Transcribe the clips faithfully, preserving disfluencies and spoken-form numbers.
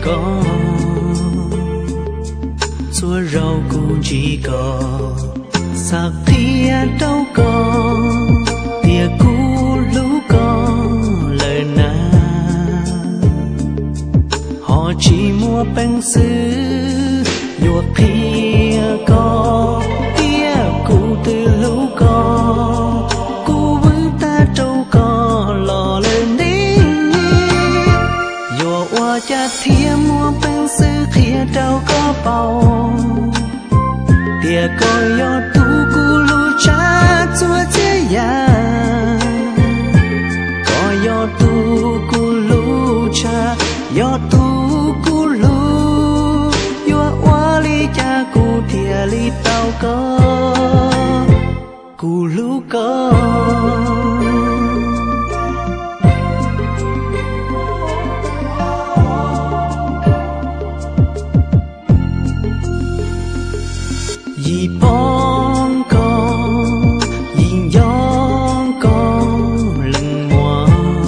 có xua rau cũng chỉ có sạc thia đâu có tia cũ lũ có lời na họ chỉ mua bánh sứ nhuộm thia có tia cũ từ lũ có cũ vững ta đâu có lò lên đi nhuộm qua cha thia mua bánh sứ thia đâu có bao tia coi yo tu cu lu cha chua chế ya coi yo tu cu lu cha yo tu cu lu yo wa li cha cu tia li tao có cu lu có yi bóng có yin yong có lưng mùa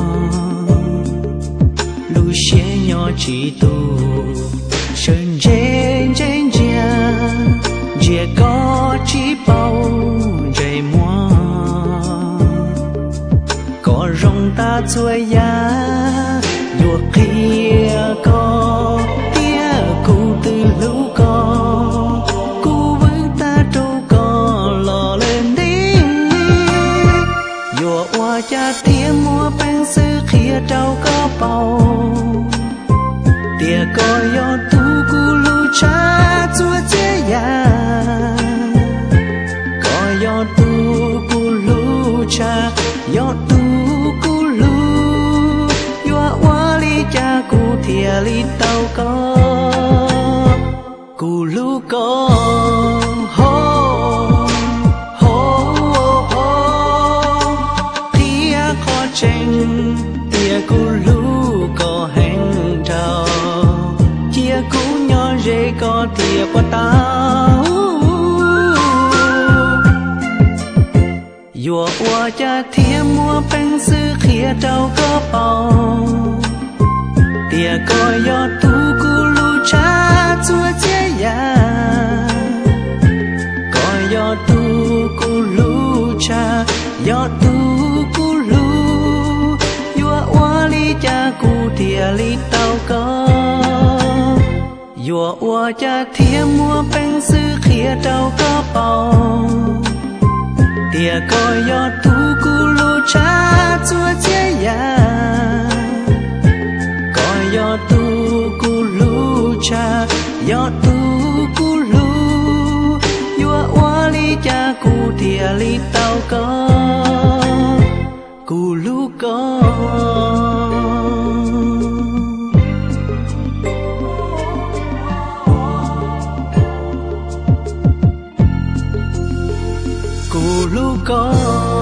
lu xé nhỏ chỉ tu sơn trên trên chia chia có chỉ bao dày mùa có rong ta chuối ya ruột kia có tia cụ từ lũ có cha tia mua bánh sứ khía trâu có bao tia coi yo tu cu lu cha chua chế ya coi yo tu cu lu cha yo tu cu lu yo wa li cha cu tia li tao có cu lu có tranh tia cu lũ có hành trào chia cũ nhỏ rễ có tia qua tao dùa qua cha thia mua bánh sứ khía trâu có bao tia coi yo tu cu lũ cha chua chế ya coi yo tu cu lũ cha yo tu cu lũ wa li cha cu tia li tao có dùa wa cha thia mua bánh sứ khía trâu có bao tia coi yo tu cu lu cha chua chế ya coi yo tu cu lu cha yo tu cu lu dùa wa li cha cu tia li tao có cu lu có cu lu có